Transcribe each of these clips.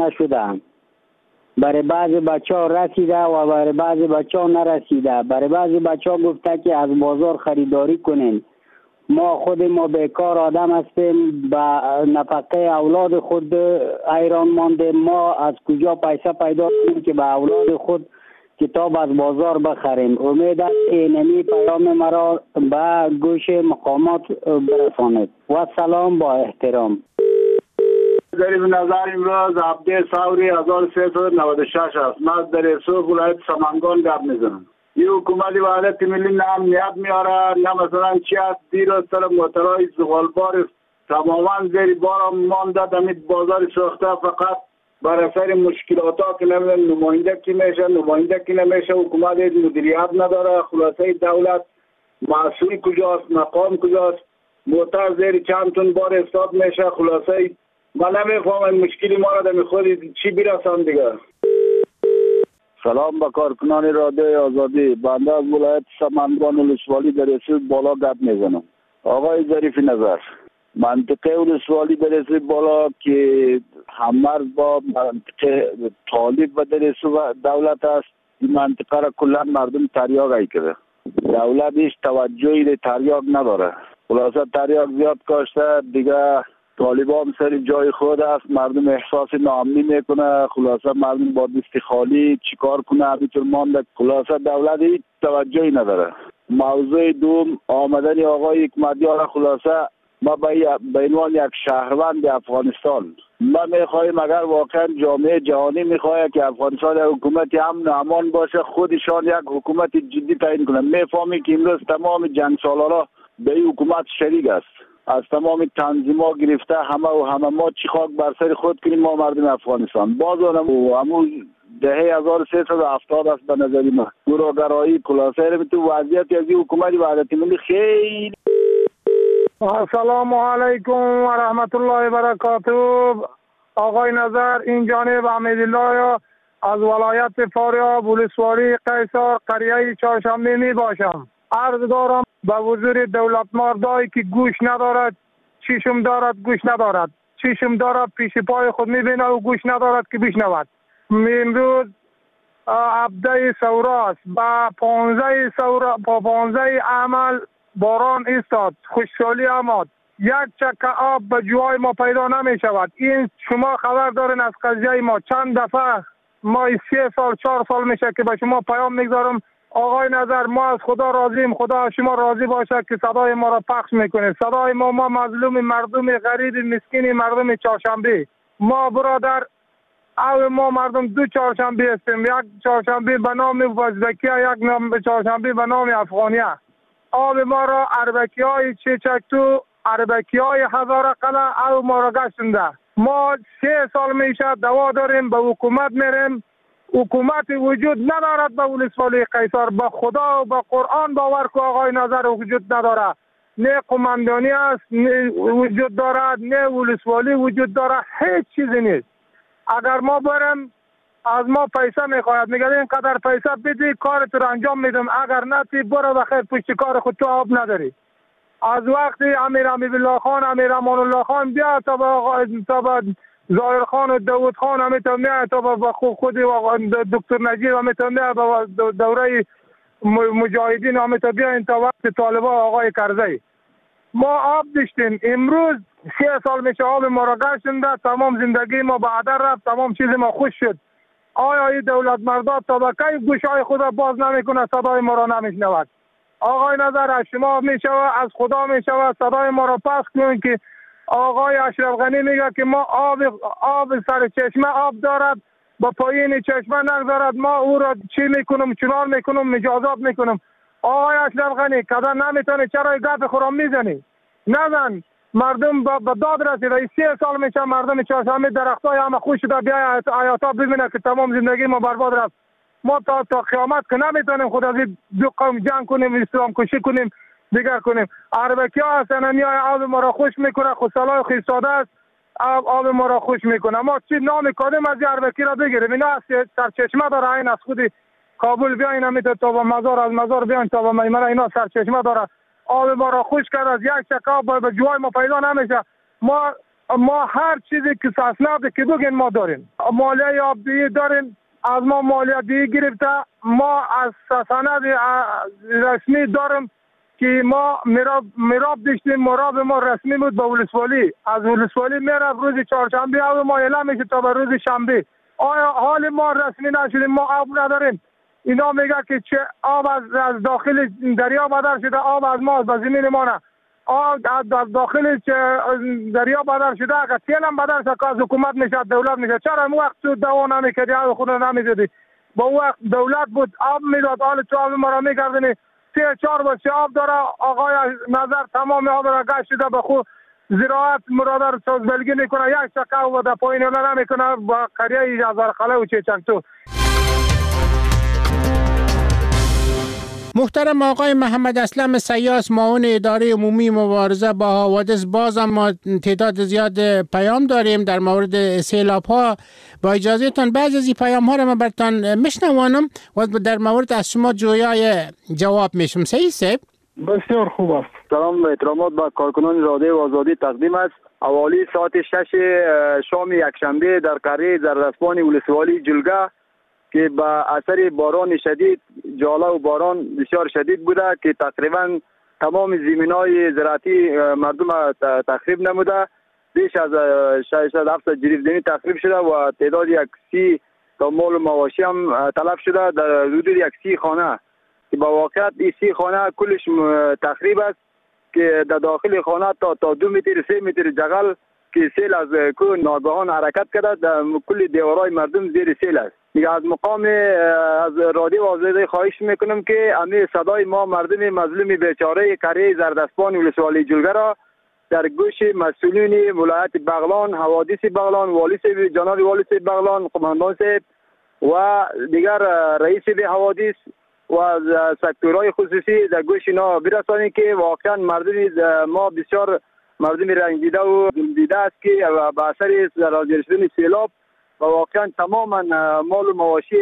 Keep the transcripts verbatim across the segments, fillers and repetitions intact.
نشده. برای بعضی بچه ها رسیده و برای بعضی بچه ها نرسیده. برای بعضی بچه ها گفته که از بازار خریداری کنین. ما خود ما بیکار آدم هستیم، به نفقه اولاد خود ایران مانده. ما از کجا پیسه پیدا کنیم که به اولاد خود کتاب از بازار بخریم؟ امید است اینمی پیام مرا به گوش مقامات برسانید. و سلام با احترام. ظریف نظر امروز هفته سوری هزار و سیصد و نود و شش است. من در رسوب ولایت سمنگان گپ میزنم. این حکومت وحدت ملی نه امنیت میاره نه مثلا چی است. دیر از سر موترهای زغالبار تماما زیر بار مانده دمید بازار ساخته، فقط بر اثر مشکلات ها که نمیدن نماینده کی میشه نماینده کی نمیشه. حکومت مدیریت نداره. خلاصه دولت مسئول کجاست، مقام کجاست؟ موتر زیر چند تن بار استاد میشه. خلاصه من نمیفهمم مشکلی ما را در خود چی برسان دیگه. سلام به کارکنان رادیوی آزادی. بنده از ولایت سمنگان ولسوالی در رسوب بالا گپ میزنم. آقای ظریف نظر، منطقه ولسوالی در رسوب بالا که همرز با منطقه طالب و در رسوب دولت است، این منطقه را کلا مردم تریاق ای کرده. دولت هیچ توجهی به تریاق نداره. خلاصه تریاق زیاد کاشته دیگه. طالبان سر جای خود است، مردم احساس ناامنی میکنه. خلاصه مردم با دست خالی چیکار کنه همینطور مانده. خلاصه دولت هیچ توجهی نداره. موضوع دوم آمدن آقای حکمتیار. خلاصه ما به عنوان یک شهروند افغانستان ما میخواهیم اگر واقعا جامعه جهانی میخواد که افغانستان یک حکومت امن و امان باشه، خودشان یک حکومت جدی تعیین کنه. میفهمی که امروز تمام جنگ سالارا به این حکومت شریک است. از تمام تنظیم‌ها گرفته همه و همه ما چی خاک بر سر خود کنیم ما مردم افغانستان. باز اونم همون دهه هزار و سیصد و هفتاد است به نظر من. گروه‌گرایی خلاصه رو تو وضعیت از این حکومت وحدت ملی خیلی. السلام علیکم و رحمت الله و برکاته. آقای نظر، این جانب حمیدالله از ولایت فاریاب ولسوالی قیصر قریه چهارشنبه می باشم. عرض دارم به حضور دولت مردایی که گوش ندارد، چشم دارد گوش ندارد، چشم دارد پیش پای خود میبینه و گوش ندارد که بشنود. امروز هفده سوراست، با پانزده سورا با پانزده عمل باران استاد، خوشحالی آمد. یک چکه آب به جوای ما پیدا نمی شود. این شما خبر دارین از قضیه ما. چند دفعه ما سه سال چهار سال میشه که به شما پیام میگذارم. آقای نظر، ما از خدا راضیم، خدا شما راضی باشه که صدای ما را پخش میکنید. صدای ما ما مظلوم مردم غریب مسکین مردم چهارشنبه. ما برادر او ما مردم دو چهارشنبه هستیم. یک چهارشنبه به نام وزدکیه، یک نام چهارشنبه به نام افغانیه. آب ما را اربکی های چچکتو، اربکی های هزار قلعه او ما را گشتنده. ما سه سال میشه دوا داریم، به حکومت میریم. حکومت وجود ندارد به ولسوالی قیصر. به خدا و به قرآن باور که آقای نظر وجود نداره. نه قماندانی است نه وجود دارد، نه ولسوالی وجود دارد، هیچ چیزی نیست. اگر ما بریم از ما پیسه میخواید، میگه اینقدر پیسه بدی کارت رو انجام میدم، اگر نه تی برو بخیر پشت کار خود تو آب نداری. از وقتی امیر حبیب الله خان، امیر امان الله خان بیا تا با تا با ظاهر خان و داود خان همیتا میاد تا با خود دکتر نجیب همیتا میاد با دوره مجاهدین همیتا بیاین تا وقت طالبا آقای کرزی. ما آب داشتیم، امروز سه سال میشه آب ما را گشتنده، تمام زندگی ما به هدر رفت، تمام چیز ما خوش شد. آیا این دولت مردا تا به کی گوشای خود باز نمیکنه، صدای ما را نمیشنود؟ آقای نظر، از شما میشود، از خدا میشود صدای ما را پخش کنید که آقای اشرف غنی میگه که ما آب آب سر چشمه آب دارد، با پایین چشمه نگذارد، ما او را چی میکنم چنان میکنم مجازات میکنم. آقای اشرف غنی کدا نمیتونه چرا گپ خورم میزنی؟ نزن. مردم با داد رسیده. سه سال میشه مردم چهارشنبه درختای همه خوش شده، بیا آیاتا ببینه که تمام زندگی ما برباد رفت. ما تا تا قیامت که نمیتونیم خود از دو قوم جنگ کنیم، اسلام کشی کنیم، دیگر کنیم. عربکی ها هستن میای آب ما را خوش میکنه، خسالای خیستاده است، آب, آب ما را خوش میکنه. ما چی نام کردیم از عربکی را بگیریم؟ اینا سرچشمه داره، این از خود کابل بیاین همیتا تا با مزار، از مزار بیاین تا با میمنه، اینا سرچشمه داره. آب ما را خوش کرد، از یک چکه آب به جوای ما پیدا نمیشه. ما ما هر چیزی که اسنادی که بگین ما داریم. مالیه آبدهی داریم، از ما مالیه دیگه گرفته. ما از سند رسمی داریم که ما مراب مراب داشتیم. مراب ما رسمی بود به ولسوالی. از ولسوالی میره روز چهارشنبه آب ما اعلام میشه تا به روز شنبه. آیا حال ما رسمی نشده؟ ما آب نداریم. اینا میگه که چه آب از داخل دریا بدر شده، آب از ما به زمین ما نه. آب از داخل دریا بدر شده، اگر تیل هم بدر شده که از حکومت میشه، دولت میشه. چرا اون وقت تو دوا نمیکردی، آب خود نمیزدی؟ با اون وقت دولت بود آب میداد، حال تو آب ما را میکردنی. سه چهار بچه آب داره. آقای نظر تمام آب را گشت شده به خود زراعت مرادر ساز بلگی میکنه، یک شکه و در پایین اولا نمیکنه با قریه هزار خاله و چیچک تو. محترم آقای محمد اسلم سیاس، معاون اداره عمومی مبارزه با حوادث، باز هم ما تعداد زیاد پیام داریم در مورد سیلاب ها. با اجازه تان بعضی از این پیام ها را من برتان میشنوانم و در مورد از شما جویای جواب میشم. صحیح سیب؟ بسیار خوب است. سلام و احترامات به کارکنان رادیو آزادی تقدیم است. حوالی ساعت شش شام یکشنبه در قریه زردستان ولسوالی جلگه که با اثر باران شدید، جاله و باران بسیار شدید بوده که تقریبا تمام زمینای زراعتی مردم تخریب نموده. بیش از ششصد هفتصد جریده‌ای تخریب شده و تعداد یک سی تا مال و مواشی هم تلف شده در حدود یک سی خانه که با واقعیت این سی خانه کلش تخریب است که در داخل خانه تا تا دو متر سه متر جغل که سیل از کو ناگهان حرکت کرده، در کل دیوارای مردم زیر سیل است. دیگه از مقام از رادیو آزادی خواهش میکنم که امی صدای ما مردم مظلوم بیچاره قریه زردستان ولسوالی جلگه را در گوش مسئولین ولایت بغلان، حوادث بغلان، والی صاحب جناب والی صاحب بغلان، قماندان صاحب و دیگر رئیس به حوادث و سکتورهای خصوصی در گوش اینا برسانید که واقعا مردم ما بسیار مردم رنجیده و دیده است که به اثر زلزله شدن سیلاب و واقعا تماما مال و مواشی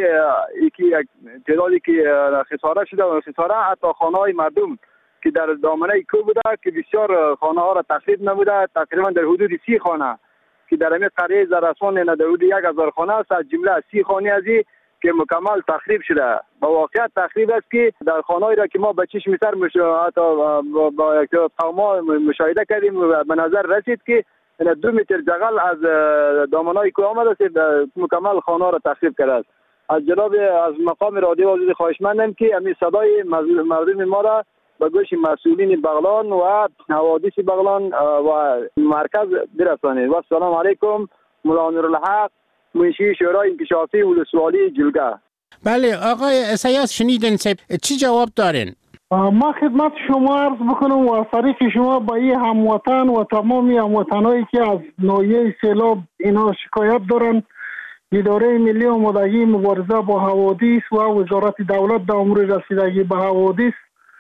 که تعدادی که خساره شده و خساره حتی خانه های مردم که در دامنه کو بوده که بسیار خانه ها را تخریب نموده، تقریبا در حدود سی خانه که در همین قریه زرستان در حدود یک هزار خانه است، از جمله سی خانه ازی که مکمل تخریب شده. با واقعیت تخریب است که در خانه‌ای را که ما به چشم سر حتی با قوما مشاهده کردیم و به نظر رسید که دو متر جغل از دامنای کو آمده است، مکمل خانه را تخریب کرده است. از جناب از مقام رادیو آزادی خواهشمندم که همین صدای مردم ما را به گوش مسئولین بغلان و حوادث بغلان و مرکز برسانید. و السلام علیکم. مولا نورالحق، منشی شورای انکشافی ولسوالی جلگه. بله آقای سیاس، شنیدین چی جواب دارین؟ ما خدمت شما عرض بکنم و از طریق شما با این هموطن و تمامی هموطنایی که از ناحیه سیلاب اینا شکایت دارن، اداره ملی آمادگی مبارزه با حوادث و وزارت دولت در امور رسیدگی به حوادث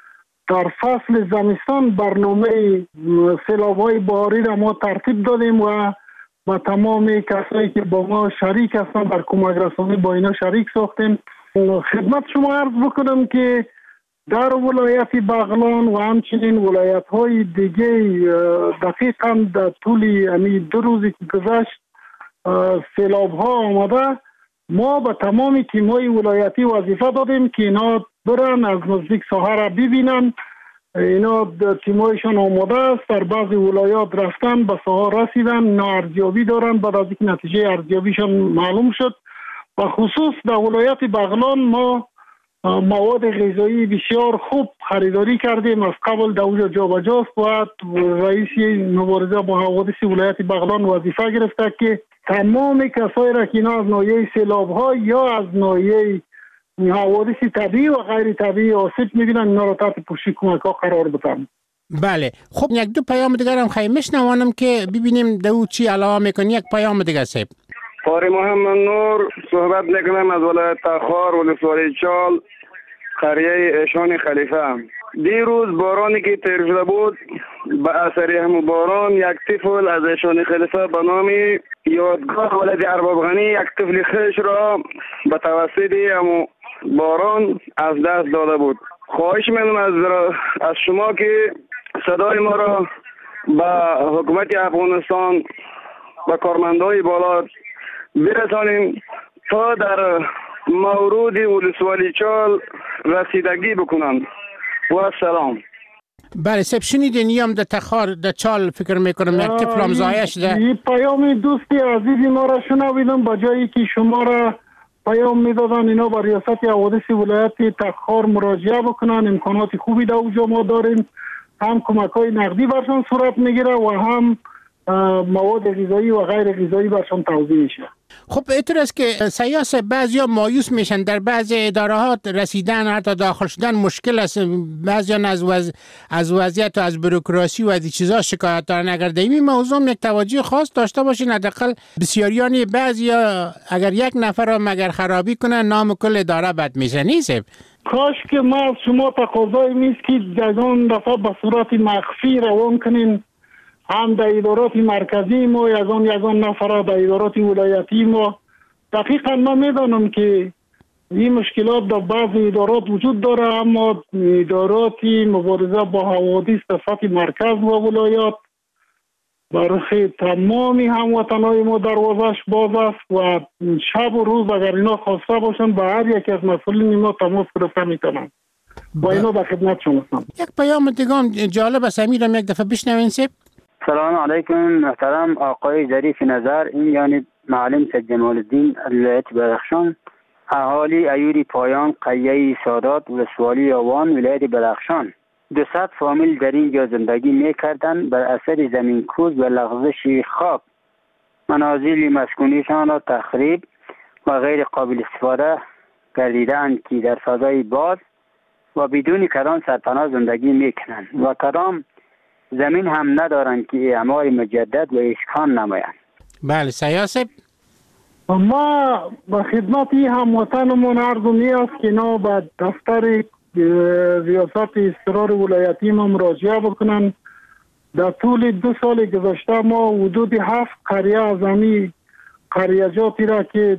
در فصل زمستان برنامه سیلاب‌های بهاری را ما ترتیب دادیم و با تمام کسایی که با ما شریک هستن در کمک رسانی با اینا شریک ساختیم. خدمت شما عرض بکنم که در ولایت بغلان و همچنین ولایت های دیگه دقیقاً در طول یعنی دو روزی که گذشت سیلاب ها آمده، ما به تمام تیم های ولایتی وظیفه دادیم که اینا برن از نزدیک ساحه را ببینن. اینا تیمایشان آماده است، در بعضی ولایات رفتن به ساحه رسیدن، اینا ارزیابی دارن، بعد از اینکه نتیجه ارزیابیشان معلوم شد و خصوص در ولایت بغلان ما مواد غذایی بسیار خوب خریداری کردیم. از قبل در اونجا جابجاست و رئیس مبارزه با حوادث ولایت بغلان وظیفه گرفته که تمام کسایی را که اینا از ناحیه سیلاب ها یا از ناحیه حوادث طبیعی و غیر طبیعی آسیب میبینن اینا را تحت پوشش کمک ها قرار بدن. بله خب یک دو پیام دیگر هم خیلی میشنوانم که ببینیم دو چی علاوه میکنی. یک پیام دیگر سیب قاری محمد نور صحبت میکنم از ولایت تخار ولسوالی چال قریه ایشان خلیفه. دیروز بارانی که تیر شده بود به اثر همون باران یک طفل از ایشان خلیفه به نام یادگار ولد ارباب غنی یک طفل خیش را به توسط همون باران از دست داده بود. خواهش میکنم از از شما که صدای ما را به حکومت افغانستان به کارمندای بالا برسانیم تا در مورد ولسوالی چال رسیدگی بکنند. و سلام. بله سب شنیدین یام در تخار در چال فکر میکنم یک طفل هم ضایع شده. این پیام دوستی عزیزی ما را شنویدم، با جایی که شما را پیام میدادن اینا با ریاست حوادث ولایت تخار مراجعه بکنن. امکانات خوبی در اونجا ما داریم، هم کمک های نقدی برشان صورت میگیره و هم مواد غذایی و غیر غذایی برشان توزیع میشه. خب اینطور است که سیاس بعضیا مایوس میشن، در بعضی ادارات رسیدن حتی داخل شدن مشکل است، بعضیا از وز... از وضعیت و از بروکراسی و از این چیزا شکایت دارن. اگر در این موضوع یک توجه خاص داشته باشین، حداقل بسیاریان بعضیا اگر یک نفر را مگر خرابی کنه نام کل اداره بد میشه. نیست کاش که ما از شما تقاضای نیست که جزان دفعه به صورت مخفی روان کنین، هم در ادارات مرکزی ما یزان یزان نفر در ادارات ولایتی ما. دقیقا من میدانم که این مشکلات در بعض ادارات وجود داره، اما ادارات مبارزه با حوادث در سطح مرکز و ولایات برای تمامی هموطنهای ما دروازش باز است و شب و روز اگر اینا خواسته باشن با هر یکی از مسئولین اینا تماس گرفته میتونن. با اینا در خدمت شما هستم. یک پیام دیگه جالب است، امیرم یک دفعه بشنوین سب. سلام علیکم محترم آقای ظریف نظر، این یعنی معلم سید جمال الدین ولایت بدخشان، اهالی ایوری پایان قریه سادات ولسوالی آوان ولایت بدخشان. دوصد فامیل در اینجا زندگی میکردند. بر اثر زمین کوز و لغزش خاک منازل مسکونیشان را تخریب و غیر قابل استفاده گردیدند که در فضای باز و بدون کدام سرپناه زندگی میکنند و کدام زمین هم ندارند که اعمار مجدد و اسکان نمایند. بله سیاست ما به خدمت هموطنمون عرض می‌است که اینا به دفتر ریاست اضطرار ولایتی ما مراجعه بکنن. در طول دو سال گذشته ما حدود هفت قریه از همی قریجاتی را که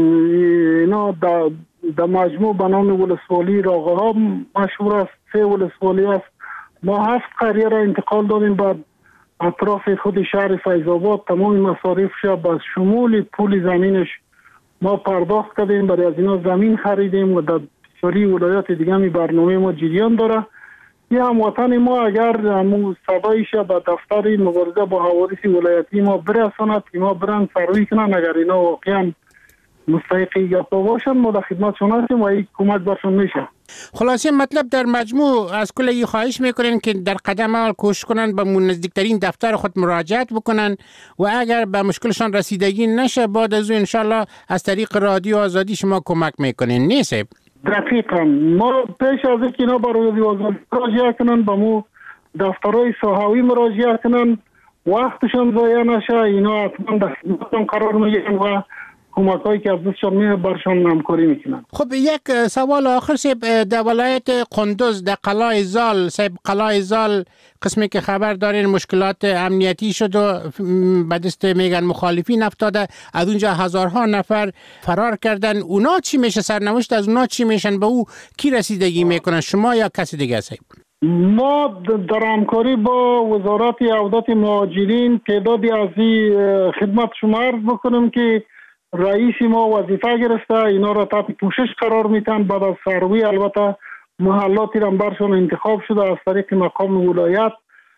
اینا در مجموع به نام ولسوالی راغه ها مشهور است، سه ولسوالی است، ما هفت قریه را انتقال دادیم به اطراف خود شهر فیض‌آباد. تمام مصارفش با شمول پول زمینش ما پرداخت کردیم، برای از اینا زمین خریدیم و در بسیاری ولایات دیگه می برنامه ما جریان داره. یه هموطن ما اگر همو صدایش به دفتر مبارزه با حوادث ولایتی ما برساند که ما برن سروی کنن، اگر اینا واقعا مستحقی گپا باشن ما در خدمتشون هستیم و این کمک برشون میشه. خلاصه مطلب در مجموع از کل ای خواهش میکنن که در قدم اول کوشش کنن به نزدیکترین دفتر خود مراجعت بکنن و اگر به مشکلشان رسیدگی نشه بعد از اون انشالله از طریق رادیو آزادی شما کمک میکنین. نیست؟ دقیقا ما پیش از اینکه اینا با رادیو آزادی مراجعه کنن به مو دفترهای ساحوی مراجعه کنن، وقتشان ضایع نشه، اینا حتما در خدمتشان قرار میگیرن و کمکایی که از دستشان میه برشان همکاری میکنن. خب یک سوال آخر سیب، در ولایت قندوز در قلعه زال سیب قلعه زال قسمی که خبر دارین مشکلات امنیتی شد و به دست میگن مخالفین افتاده، از اونجا هزارها نفر فرار کردن. اونا چی میشه؟ سرنوشت از اونا چی میشن؟ به او کی رسیدگی میکنن؟ شما یا کسی دیگه سیب؟ ما در همکاری با وزارت عودت مهاجرین تعدادی از این خدمت شما عرض بکنم که رئیس ما وظیفه گرفته، اینا را تحت پوشش قرار میتن. بعد از سروی البته محلاتی را برشان انتخاب شده از طریق مقام ولایت.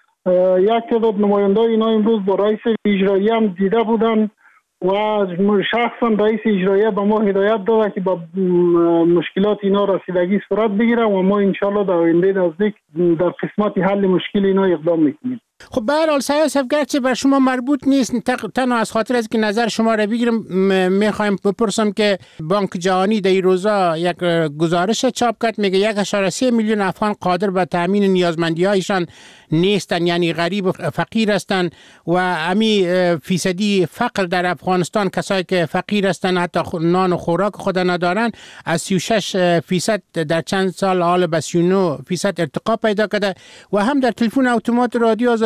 یک تعداد نماینده اینا امروز با رئیس اجرایی هم دیده بودن و شخصا رئیس اجرایی به ما هدایت داده که با مشکلات اینا رسیدگی صورت بگیره و ما انشالله در آینده نزدیک در قسمت حل مشکل اینا اقدام میکنیم. خب به هر حال سیاست گرچه بر شما مربوط نیست، تنها از خاطر از که نظر شما را بگیرم میخوایم بپرسم که بانک جهانی در این روزا یک گزارش چاپ کرد، میگه یک اشاره سه میلیون افغان قادر به تامین نیازمندی هایشان نیستن، یعنی غریب و فقیر هستند و امی فیصدی فقر در افغانستان کسایی که فقیر هستند حتی نان و خوراک خود ندارن از سی و شش فیصد در چند سال حال به سی و نه فیصد ارتقا پیدا کرده. و هم در تلفن اتومات رادیو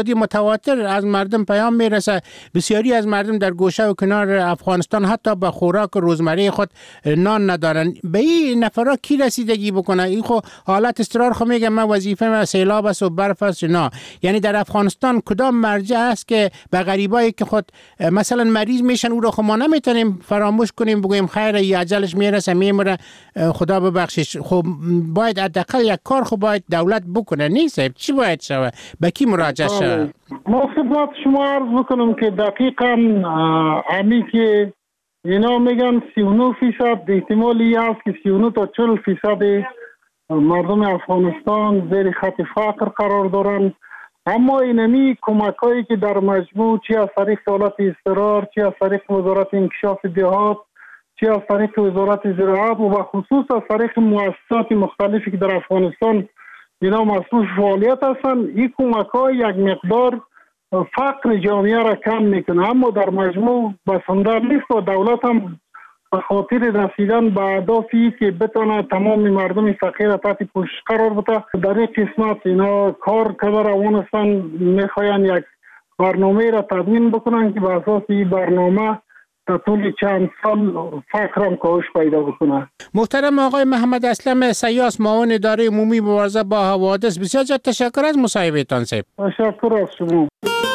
آزادی متواتر از مردم پیام میرسه. بسیاری از مردم در گوشه و کنار افغانستان حتی به خوراک روزمره خود نان ندارن. به این نفرا کی رسیدگی بکنه؟ این خو حالت استقرار خو میگه من وظیفه من سیلاب است و برف است. نه، یعنی در افغانستان کدام مرجع است که به غریبایی که خود مثلا مریض میشن او رو خو ما نمیتونیم فراموش کنیم بگویم خیر ای اجلش میرسه میمره خدا ببخشش. خب باید حداقل یک کار خو باید دولت بکنه. نیست چی باید شوه؟ به کی مراجعه شوه؟ ما خدمت شما عرض بکنم که دقیقاً همی که اینا میگن سی و نه فیصد احتمالی هست که سی و نه تا چهل فیصد مردم افغانستان زیر خط فقر قرار دارند. اما اینمی کمک هایی که در مجموع چی از طریق دولت اضطرار، چی از طریق وزارت انکشاف دهات، چی از طریق وزارت زراعت و به خصوص از طریق مؤسسات مختلفی که در افغانستان اینا مسئول فعالیت هستن، این کمک های یک مقدار فقر جامعه را کم میکنه. اما در مجموع بسنده نیست و دولت هم به خاطر رسیدن به اهدافی که بتونه تمام مردم فقیر را تحت پوشش قرار بده در این قسمت اینا کار که روان هستن، میخواین یک برنامه را تدوین بکنن که به اساس این برنامه تا طول چند سال فقر هم کاهش پیدا بکنه. محترم آقای محمد اسلم سیاس، معاون اداره عمومی مبارزه با حوادث، بسیار زیاد تشکر از مصاحبهتان. صاحب تشکر از شما.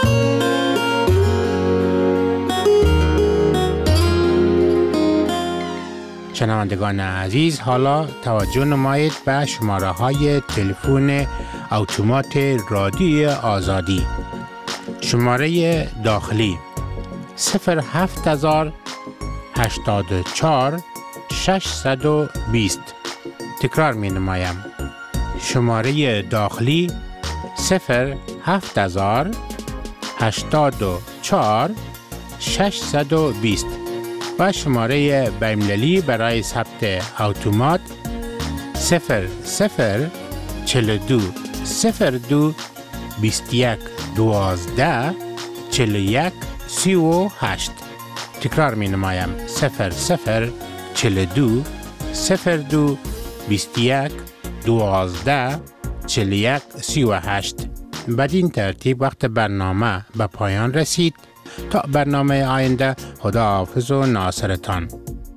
شنوندگان عزیز، حالا توجه نمایید به شماره های تلفن اتومات رادیو آزادی. شماره داخلی صفر هفت هزار هشتاد و چهار ششصد و بیست. تکرار می نمایم. شماره داخلی صفر هفت هزار هشتاد و چهار ششصد و بیست و شماره بین‌المللی برای ثبت اتومات صفر صفر چهل و دو صفر دو بیست و یک دوازده چهل و یک سی و هشت. تکرار می نمایم. صفر صفر چهل و دو صفر دو بیست و یک دوازده چهل و یک سی و هشت. بدین ترتیب وقت برنامه به پایان رسید. تا برنامه آینده، خداحافظ و ناصرتان.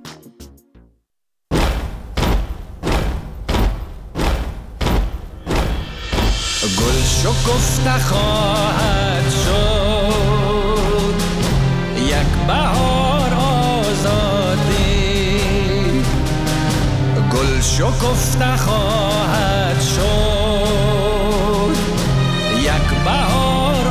گل شکفته خواهد شد یک بهار آزادی، گل شکفته خواهد شد یک بهار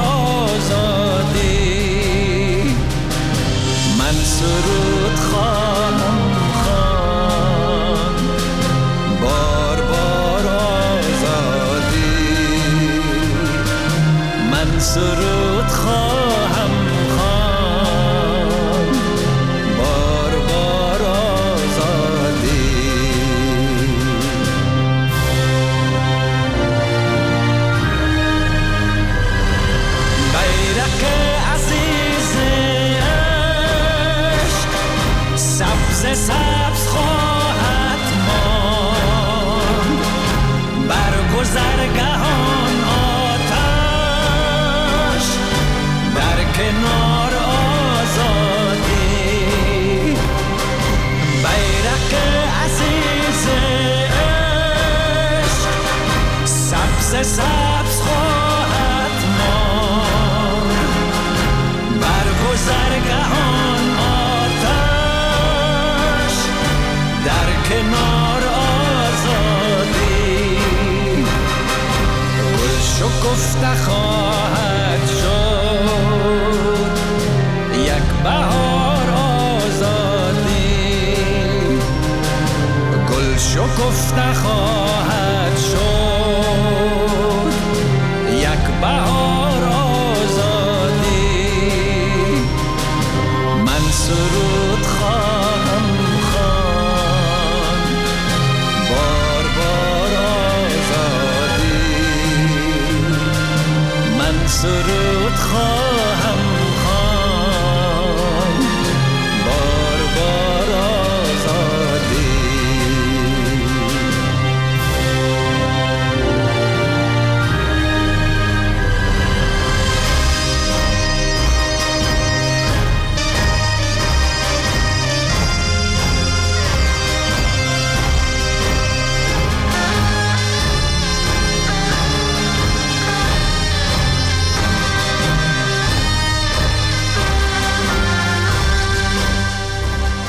آزادی. من سرود خواهم خواند بار بار آزادی، من سرود خواهم خواند بار بار آزادی. بیرق عزیز عشق سبز سبز خواهد ماند، بر گذرگهان آتش در کنار آزادی. بیرق عزیز عشق سبز سبز خواهد ماند، بر گذرگهان آتش در کنار آزادی. گل شکفته خواهد شد یک بهار آزادی، گل شکفته خواهد شد